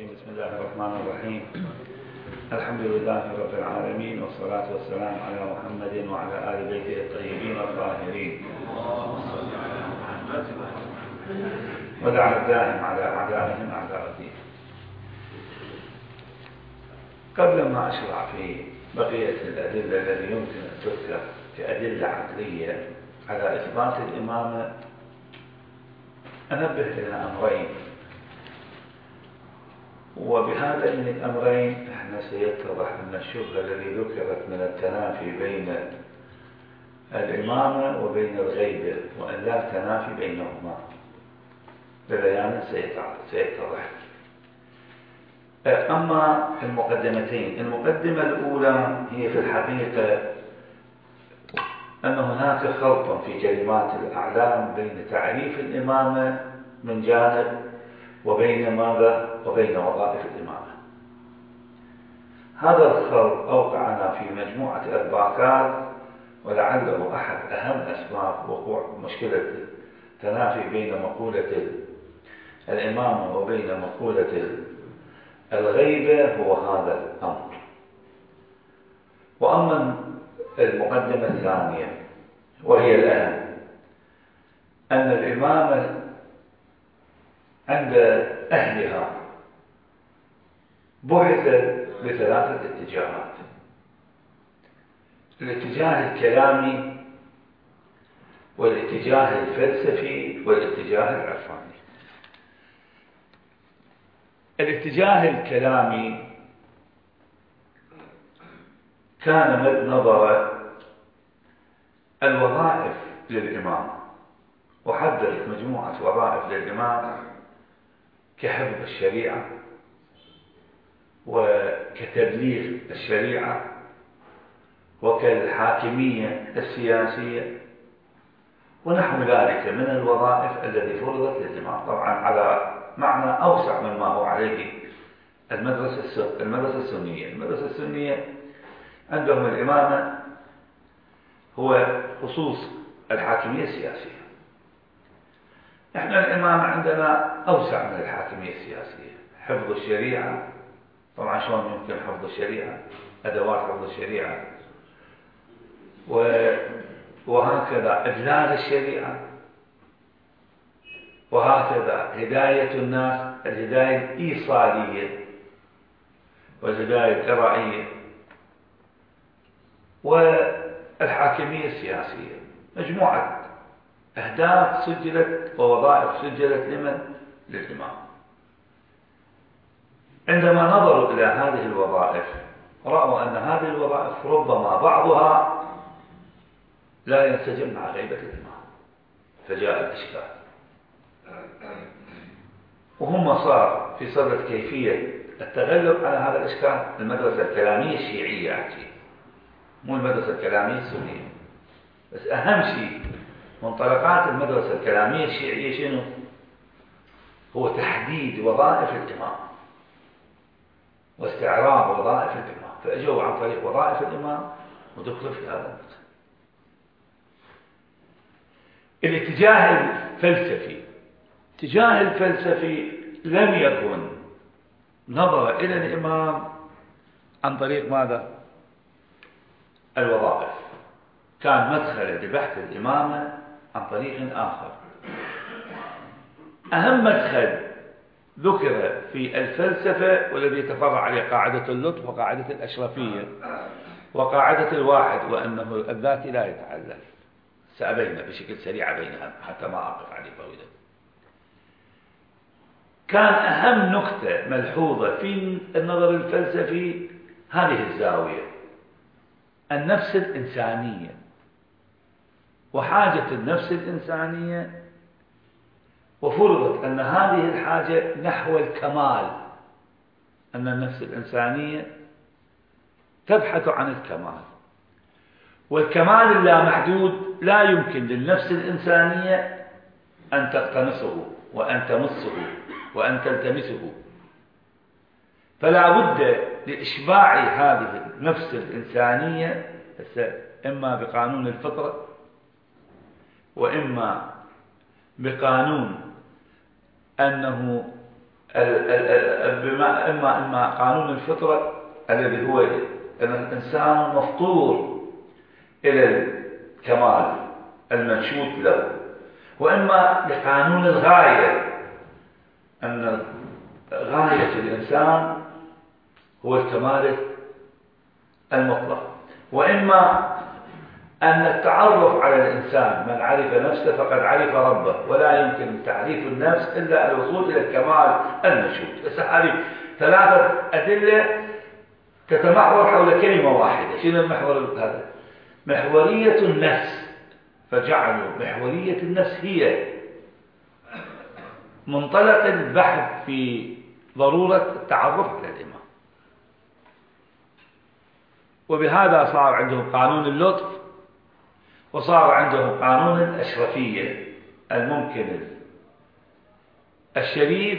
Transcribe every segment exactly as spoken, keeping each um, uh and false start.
الرجيم. بسم الله الرحمن الرحيم. الحمد لله رب العالمين، والصلاة والسلام على محمد وعلى آل بيته الطيبين الطاهرين، ودعا الدائم على أعدائهم أعداء الدين. قبل ما أشرع في بقية الأدلة التي يمكن أن تذكر كأدلة عقلية على إثبات الإمامة، أنبه إلى أمرين، وبهذين الأمرين احنا سيتضح أن الشبهة التي ذكرت من التنافي بين الإمامة وبين الغيبة، وأن لا تنافي بينهما، ببيان سيتضح. أما المقدمتين، المقدمة الأولى هي في الحقيقة أن هناك خلط في كلمات الأعلام بين تعريف الإمامة من جانب وبين ماذا؟ وبين وظائف الإمامة. هذا الخلط أوقعنا في مجموعة أرباكات، ولعله أحد أهم أسباب وقوع مشكلة التنافي بين مقولة الإمامة وبين مقولة الغيبة هو هذا الأمر. وأما المقدمة الثانية وهي الأهم، أن الإمامة عند أهلها بحثت بثلاثة اتجاهات: الاتجاه الكلامي، والاتجاه الفلسفي، والاتجاه العرفاني. الاتجاه الكلامي كان نظر الوظائف للإمام، وحددت مجموعة وظائف للإمام كحفظ الشريعة وكتبليغ الشريعة وكالحاكمية السياسية ونحو ذلك من الوظائف التي فرضت للإمام، طبعا على معنى أوسع مما هو عليه المدرسة المدرسة السنية. المدرسة السنية عندهم الإمامة هو خصوص الحاكمية السياسية. احنا الإمامة عندنا أوسع من الحاكمية السياسية، حفظ الشريعة. طبعا شلون يمكن حفظ الشريعة؟ أدوات حفظ الشريعة وهكذا إبلاغ الشريعة، وهكذا هداية الناس، الهداية الإيصالية والهداية الإرائية، والحاكمية السياسية. مجموعة أهداف سجلت ووظائف سجلت لمن؟ للإمام. عندما نظروا إلى هذه الوظائف رأوا أن هذه الوظائف ربما بعضها لا ينسجم مع غيبة الإمام، فجاء الإشكال. وهم صار في صدد كيفية التغلب على هذا الإشكال المدرسة الكلامية الشيعية، أحكي مو المدرسة الكلامية السنية، بس أهم شيء منطلقات المدرسة الكلامية الشيعية شنو؟ هو تحديد وظائف الإمام واستعراض وظائف الإمام، فأجوا عن طريق وظائف الإمام ودخلوا في هذا المدخل. الاتجاه الفلسفي، الاتجاه الفلسفي لم يكن نظر إلى الإمام عن طريق ماذا؟ الوظائف، كان مدخل لبحث الإمامة عن طريق آخر. أهم مدخل ذكر في الفلسفة والذي يتفرع عليه قاعدة اللطف وقاعدة الأشرفية وقاعدة الواحد، وأنه الذاتي لا يتعلل. سأبين بشكل سريع بينها حتى ما أقف عليه طويلا. كان أهم نقطة ملحوظة في النظر الفلسفي هذه الزاوية: النفس الإنسانية وحاجة النفس الإنسانية، وفرضت أن هذه الحاجة نحو الكمال، أن النفس الإنسانية تبحث عن الكمال، والكمال اللامحدود لا يمكن للنفس الإنسانية أن تقتنصه وأن تمسه وأن تلتمسه، فلا بد لإشباع هذه النفس الإنسانية إما بقانون الفطرة وإما بقانون أنه بما إما إما قانون الفطرة الذي هو أن الإنسان مفطور إلى الكمال المنشود له، وإما لقانون الغاية أن غاية الإنسان هو الكمال المطلق، وإما أن التعرف على الإنسان من عرف نفسه فقد عرف ربه، ولا يمكن تعريف النفس إلا الوصول إلى الكمال المنشود. بس هذه ثلاثة أدلة تتمحور حول كلمة واحدة. شنو المحور هذا؟ محورية النفس. فجعلوا محورية النفس هي منطلق البحث في ضرورة التعرف على الإمام، وبهذا صار عندهم قانون اللطف، وصار عندهم قانون الأشرفية. الممكن الشريف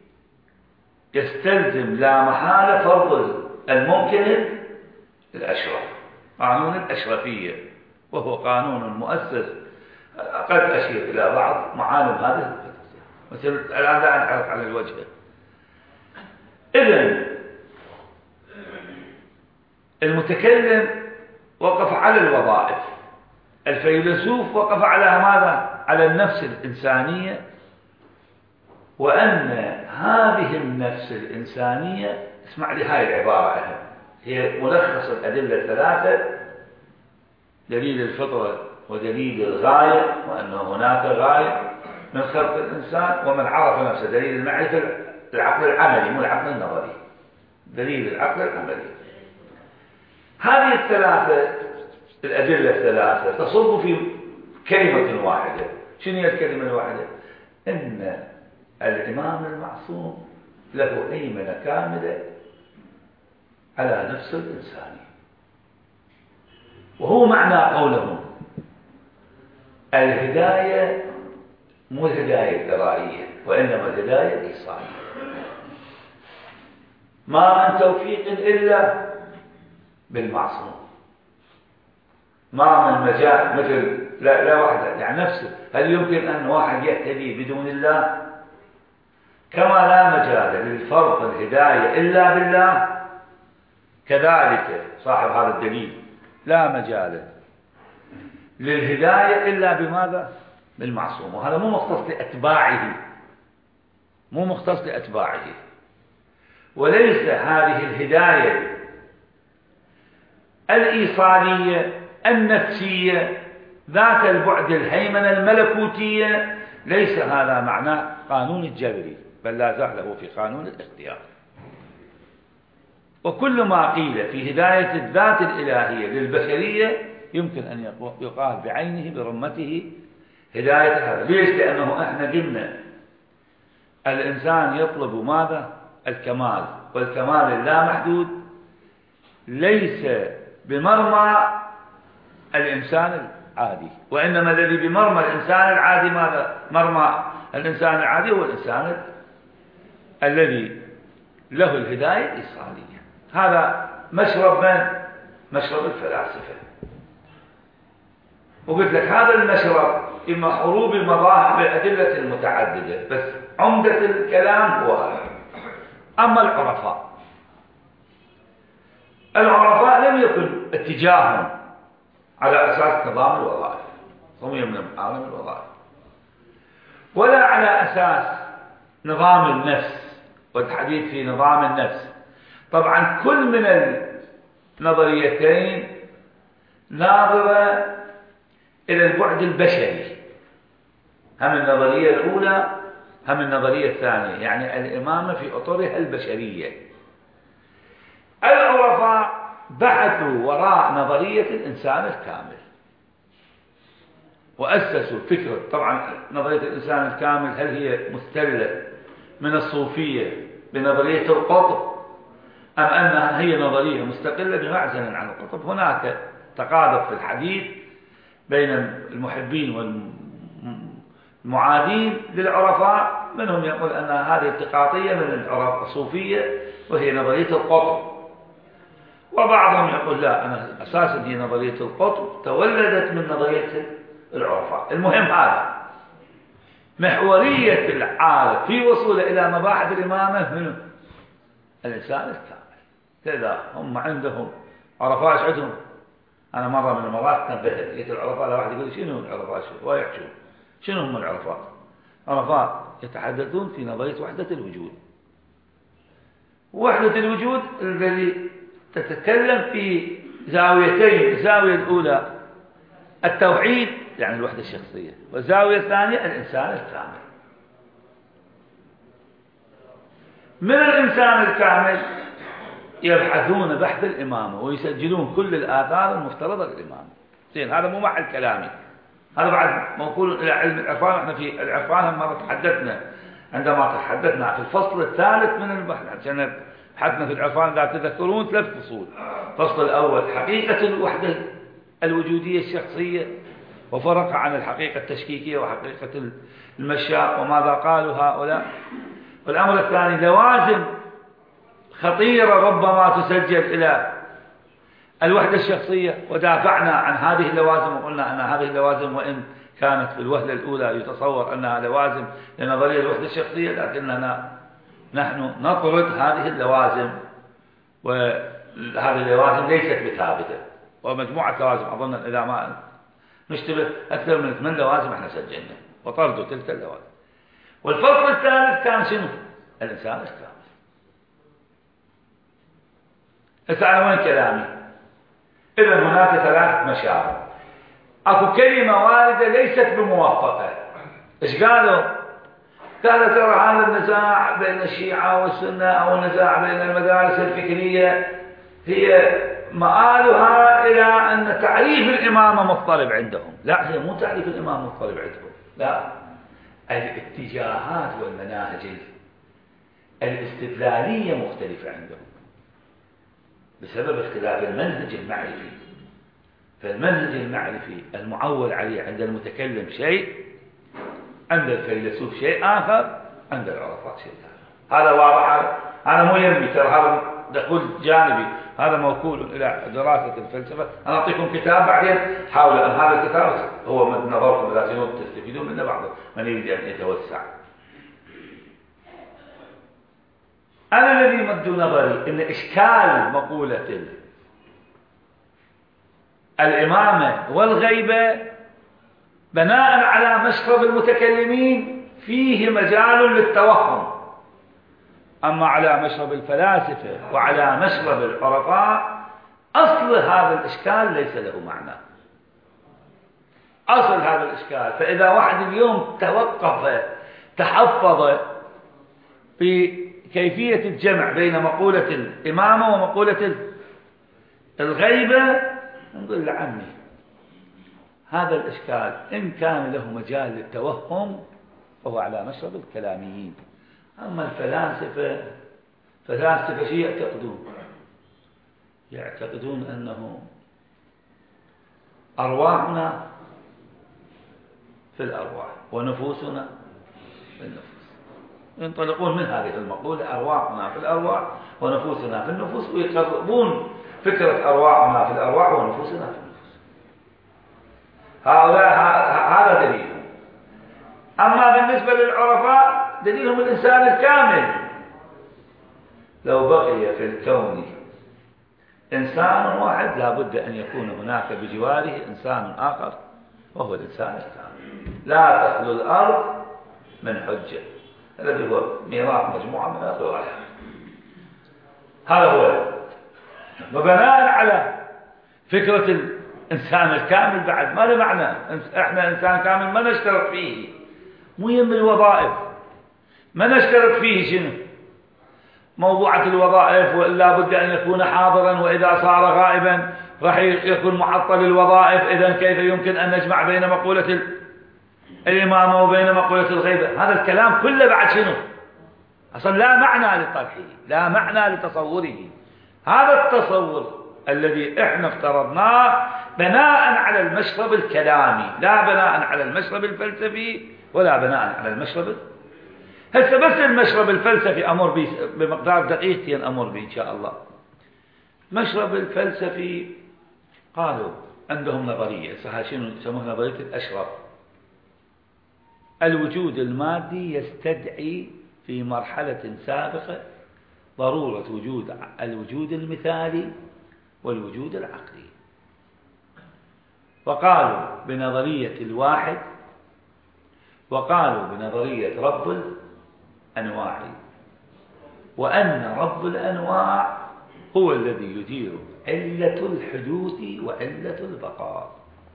يستلزم لا محالة فرض الممكن الأشرف، قانون الأشرفية، وهو قانون مؤسس. قد أشير إلى بعض معالم هذه مثل الآن لا أنحرف على الوجه. إذن المتكلم وقف على الوظائف، الفيلسوف وقف على ماذا؟ على النفس الإنسانية، وأن هذه النفس الإنسانية، اسمع لي هاي العبارة أهم، هي ملخص الأدلة الثلاثة: دليل الفطرة، ودليل الغاية، وأن هناك غاية من خلق الإنسان، ومن عرف نفسه. دليل المعرفة العقل العملي مو العقل النظري، دليل العقل العملي. هذه الثلاثة الأدلة الثلاثة تصب في كلمة واحدة. شنو هي الكلمة الواحدة؟ إن الإمام المعصوم له هيمنة كاملة على نفس الإنسان، وهو معنى قولهم الهداية مو الهداية الإرائية، وإنما الهداية الإيصالية. ما من توفيق إلا بالمعصوم، ما من مجال مثل لا, لا وحده يعني نفسه. هل يمكن أن واحد يهتدي بدون الله؟ كما لا مجال للفرق الهداية إلا بالله، كذلك صاحب هذا الدليل لا مجال للهداية إلا بماذا؟ بالمعصوم. وهذا مو مختص لأتباعه، مو مختص لأتباعه، وليس هذه الهداية الإيصالية النفسية ذات البعد الهيمنة الملكوتية، ليس هذا معنى قانون الجبري، بل لا زال له في قانون الاختيار. وكل ما قيل في هداية الذات الإلهية للبشرية يمكن أن يقال بعينه برمته هداية هذا. ليش؟ لأنه احنا قلنا الإنسان يطلب ماذا؟ الكمال، والكمال اللامحدود ليس بمرمى الإنسان العادي، وإنما الذي بمرمى الإنسان العادي ماذا؟ مرمى الإنسان العادي هو الإنسان الذي له الهداية الإيصالية. هذا مشرب من؟ مشرب الفلاسفة. وقلت لك هذا المشرب إما حروب المظاهر بالأدلة المتعددة، بس عمدة الكلام هو هذا. أما العرفاء، العرفاء لم يكن اتجاههم على أساس نظام الوظائف، صميم من عالم الوظائف، ولا على أساس نظام النفس والحديث في نظام النفس. طبعا كل من النظريتين ناظرة إلى البعد البشري، هم النظرية الأولى هم النظرية الثانية، يعني الإمامة في أطرها البشرية. العرفاء بحثوا وراء نظرية الإنسان الكامل، وأسسوا فكرة. طبعا نظرية الإنسان الكامل هل هي مستلة من الصوفية بنظرية القطب، أم أنها هي نظرية مستقلة بمعزل عن القطب؟ هناك تقارب في الحديث بين المحبين والمعادين للعرفاء، منهم يقول أن هذه التقاطية من الصوفية وهي نظرية القطب، وبعضهم يقول لا، أنا أساسا هي نظرية القطب تولدت من نظرية العرفاء. المهم هذا محورية العالم في وصوله إلى مباحث الإمامة من الإنسان الكامل. كذا هم عندهم عرفاء ايش عندهم؟ أنا مرة من المرات نبهت قلت العرفاء لا واحد يقول شنو العرفاء شو ويحشون شنو هم العرفاء؟ عرفاء يتحدثون في نظرية وحدة الوجود. وحدة الوجود الذي تتكلم في زاويتين، الزاوية الأولى التوحيد يعني الوحدة الشخصية، والزاوية الثانية الإنسان الكامل. من الإنسان الكامل يبحثون بحث الإمامة ويسجلون كل الآثار المفترضة للإمامة. زين هذا مو محل كلامي، هذا بعد موكول إلى علم العرفان. احنا في العرفان مرة تحدثنا عندما تحدثنا في الفصل الثالث من البحث، عشان بحثنا في العرفان إذا تذكرون ثلاث فصول. الفصل الأول حقيقة الوحدة الوجودية الشخصية وفرقها عن الحقيقة التشكيكية وحقيقة المشاء وماذا قالوا هؤلاء. والأمر الثاني لوازم خطيرة ربما تسجل إلى الوحدة الشخصية، ودافعنا عن هذه اللوازم وقلنا أن هذه اللوازم وإن كانت في الوهلة الأولى يتصور أنها لوازم لنظرية الوحدة الشخصية، لكننا نحن نطرد هذه اللوازم، وهذه اللوازم ليست بثابتة، ومجموعة لوازم أظن إذا ما نشتبه أكثر من ثمان لوازم احنا سجلنا وطردوا تلك اللوازم. والفصل الثالث كان شنو؟ الإنسان الكامل. هسه على وين كلامي؟ إذا هناك ثلاث مشاعر. أكو كلمة واردة ليست بموفقة. إيش قالوا؟ قالوا ترى هذا النزاع بين الشيعة والسنة أو النزاع بين المدارس الفكرية هي مآلها إلى أن تعريف الإمامة مضطرب عندهم. لا، هي مو تعريف الإمامة مضطرب عندهم، لا، الاتجاهات والمناهج الاستدلالية مختلفة عندهم بسبب اختلاف المنهج المعرفي. فالمنهج المعرفي المعول عليه عند المتكلم شيء، عند الفيلسوف شيء آخر، عند العرفاء شيء آخر. هذا واضح، هذا مو يرمي، ترى هذا دخول جانبي، هذا موكول إلى دراسة الفلسفة. أنا أعطيكم كتاب بعدين حاولوا أن هذا الكتاب هو من نظركم إذا تستفيدون منه بعض من يريد أن يتوسع. أنا الذي مد نظري إن إشكال مقولة الإمامة والغيبة بناء على مشرب المتكلمين فيه مجال للتوهم، أما على مشرب الفلاسفة وعلى مشرب العرفاء أصل هذا الإشكال ليس له معنى. أصل هذا الإشكال، فإذا واحد اليوم توقف تحفظ في كيفية الجمع بين مقولة الإمامة ومقولة الغيبة، نقول لعمي هذا الإشكال إن كان له مجال للتوهم فهو على مشرب الكلاميين. أما الفلاسفة فلاسفة شيء يعتقدون؟ يعتقدون أنه أرواحنا في الأرواح ونفوسنا في النفوس. ينطلقون من هذه المقولة أرواحنا في الأرواح ونفوسنا في النفوس، ويقربون فكرة أرواحنا في الأرواح ونفوسنا في النفوس. هؤلاء هذا دليلهم. أما بالنسبة للعرفاء دليلهم الإنسان الكامل. لو بقي في الكون إنسان واحد لابد أن يكون هناك بجواره إنسان آخر وهو الإنسان الكامل. لا تخلو الأرض من حجة، الذي هو ميراث مجموعة من الروايات. هذا هو. وبناء على فكرة الإنسان الكامل بعد ما له معنى. إحنا إنسان كامل ما نشترط فيه، مو يهم الوظائف، ما نشترط فيه شنو؟ موضوعة الوظائف، وإلا بد أن يكون حاضرا، وإذا صار غائبا راح يكون معطل الوظائف. إذن كيف يمكن أن نجمع بين مقولة الإمامة وبين مقولة الغيبة؟ هذا الكلام كله بعد شنو؟ أصلا لا معنى لطرحه، لا معنى لتصوره. هذا التصور الذي احنا افترضناه بناء على المشرب الكلامي، لا بناء على المشرب الفلسفي ولا بناء على المشرب. هسه بس المشرب الفلسفي أمر به بمقدار دقيقتين، أمر به إن شاء الله. المشرب الفلسفي قالوا عندهم نظرية، شنو يسمونها نظرية الأشرف. الوجود المادي يستدعي في مرحلة سابقة ضرورة وجود الوجود المثالي والوجود العقلي. وقالوا بنظرية الواحد، وقالوا بنظرية رب الأنواع، وأن رب الأنواع هو الذي يدير علة الحدوث وعلة البقاء،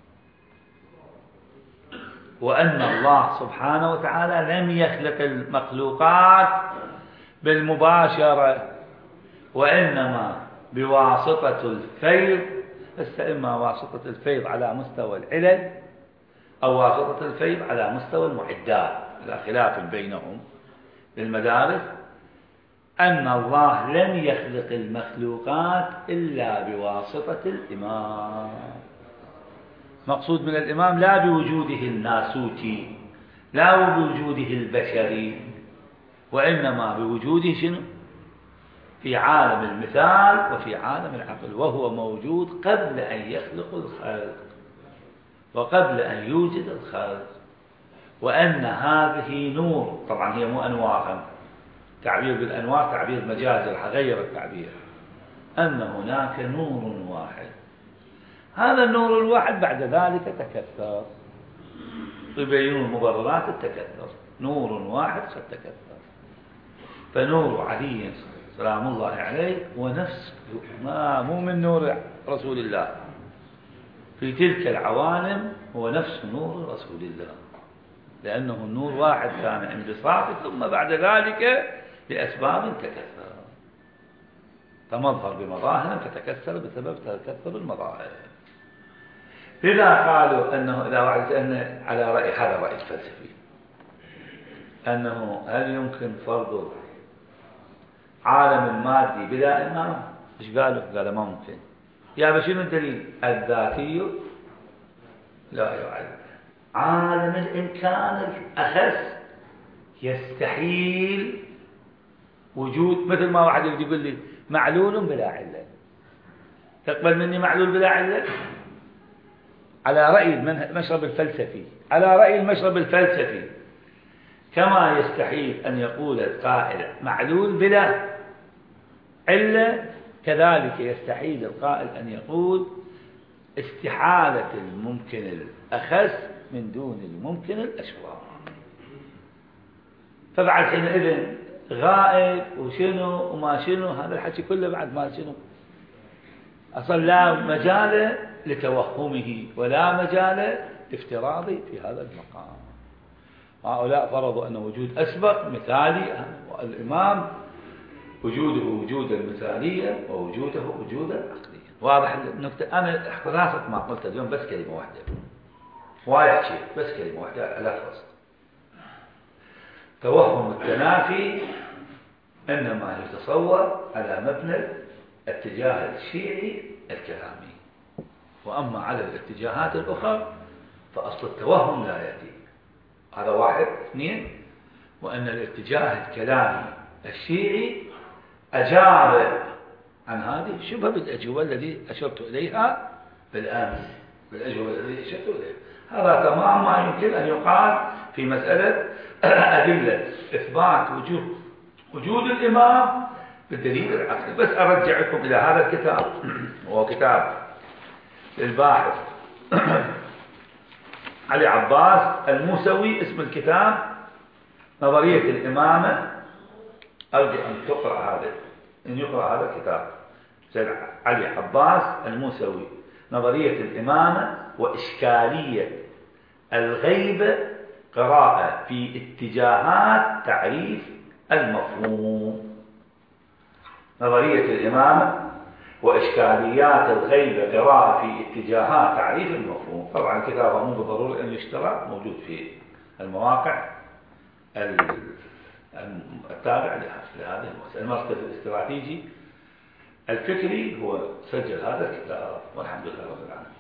وأن الله سبحانه وتعالى لم يخلق المخلوقات بالمباشرة، وإنما بواسطة الفيض، بس إما واسطة الفيض على مستوى العلل أو واسطة الفيض على مستوى المعدات، لا خلاف بينهم بالمدارس، أن الله لم يخلق المخلوقات إلا بواسطة الإمام. مقصود من الإمام لا بوجوده الناسوتي، لا بوجوده البشري، وإنما بوجوده شنو؟ في عالم المثال وفي عالم العقل، وهو موجود قبل أن يخلق الخلق وقبل أن يوجد الخلق، وأن هذه نور. طبعا هي مو أنواع، تعبير بالأنواع تعبير مجازي، راح أغير التعبير، أن هناك نور واحد. هذا النور الواحد بعد ذلك تكثر، يبينون مبررات التكثر. نور واحد قد تكثر، فنور علي سلام الله عليه ونفس ما مو من نور رسول الله في تلك العوالم، هو نفس نور رسول الله، لأنه النور واحد كان انبساطي، ثم بعد ذلك لأسباب تكثر، تمظهر بمظاهر تتكثر بسبب تكثر المظاهر. لذا قالوا أنه إذا واحد أن على رأي هذا الرأي الفلسفي أنه هل يمكن فرض عالم المادي بلا إمام؟ إيش قالوا؟ قالوا ما ممكن. يا بشنو الدليل؟ الذاتي لا يعد. عالم الإمكان الأخس يستحيل وجود، مثل ما واحد يقول لي معلول بلا علة، تقبل مني معلول بلا علة؟ على رأي المشرب الفلسفي، على رأي المشرب الفلسفي، كما يستحيل أن يقول القائل معلول بلا علة، كذلك يستحيل القائل أن يقول استحالة الممكن الأخس من دون الممكن الأشبه. فبعد حينئذ غائب وشنو وما شنو، هذا الحكي كله بعد ما شنو، أصلا لا مجال لتوهمه ولا مجال لافتراضه في هذا المقام. هؤلاء فرضوا أن وجود أسبق مثالي، والإمام وجوده وجودا مثاليا ووجوده وجودا عقليا. واضح النقطة؟ أنا خلاصة ما قلت اليوم بس كلمة واحدة، وايد شيء، بس كلمة واحدة ألخص. توهم التنافي إنما يتصور على مبنى الاتجاه الشيعي الكلامي، وأما على الاتجاهات الأخرى فأصل التوهم لا يأتي. هذا واحد. اثنين، وأن الاتجاه الكلامي الشيعي أجاب عن هذه الشبهة بالأجوبة التي أشرت إليها بالأمس، بالأجوبة التي أشرت إليها. هذا تمام ما يمكن أن يقال في مسألة أدلة إثبات وجود وجود الإمام بالدليل العقلي. بس أرجعكم إلى هذا الكتاب، وهو كتاب للباحث علي عباس الموسوي، اسم الكتاب نظرية الإمامة. أرجو أن تقرأ هذا، أن يقرأ هذا الكتاب سيد علي عباس الموسوي، نظرية الإمامة وإشكالية الغيبة، قراءة في اتجاهات تعريف المفهوم. نظرية الإمامة وإشكاليات الغيبة، قراءة في اتجاهات تعريف المفهوم. طبعا كتابه مو بالضرورة أن يشترى، موجود في المواقع التابع لهذه المؤسسة. المركز الاستراتيجي الفكري هو سجل هذا الكتاب، والحمد لله رب العالمين.